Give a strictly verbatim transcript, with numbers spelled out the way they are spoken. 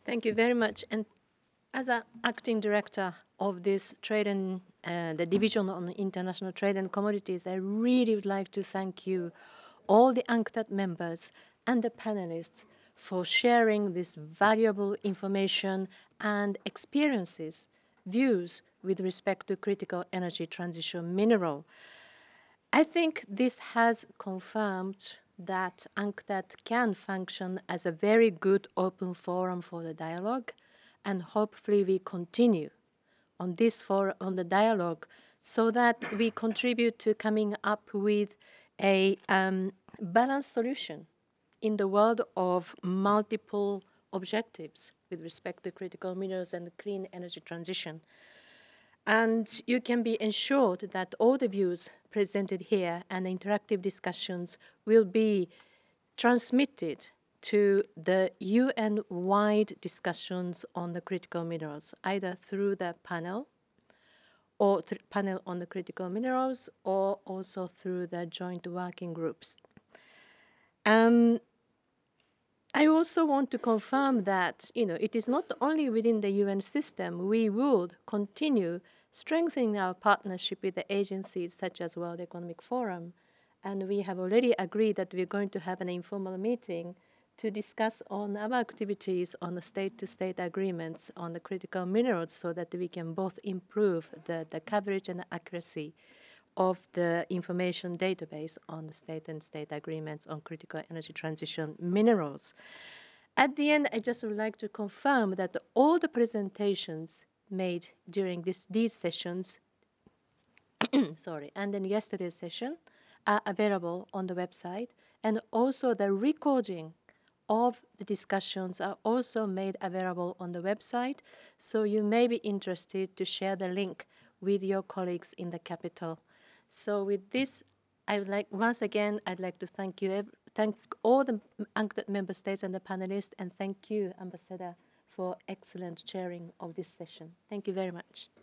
Thank you very much. And as an acting director of this trade and uh, the division on international trade and commodities, I really would like to thank you, all the UNCTAD members and the panelists, for sharing this valuable information and experiences, views with respect to critical energy transition mineral. I think this has confirmed that UNCTAD can function as a very good open forum for the dialogue, and hopefully we continue on this for on the dialogue so that we contribute to coming up with a um, balanced solution in the world of multiple objectives with respect to critical minerals and the clean energy transition. And you can be ensured that all the views presented here and the interactive discussions will be transmitted to the U N-wide discussions on the critical minerals, either through the panel or th panel on the critical minerals, or also through the joint working groups. Um, I also want to confirm that, you know, it is not only within the U N system. We would continue strengthening our partnership with the agencies such as World Economic Forum. And we have already agreed that we're going to have an informal meeting to discuss on our activities on the state-to-state agreements on the critical minerals so that we can both improve the, the coverage and accuracy of the information database on the state and state agreements on critical energy transition minerals. At the end, I just would like to confirm that all the presentations made during this, these sessions, sorry, and then yesterday's session are available on the website, and also the recording of the discussions are also made available on the website, so you may be interested to share the link with your colleagues in the capital. So with this, I would like, once again, I'd like to thank you, thank all the UNCTAD member states and the panelists, and thank you, Ambassador, for excellent chairing of this session. Thank you very much.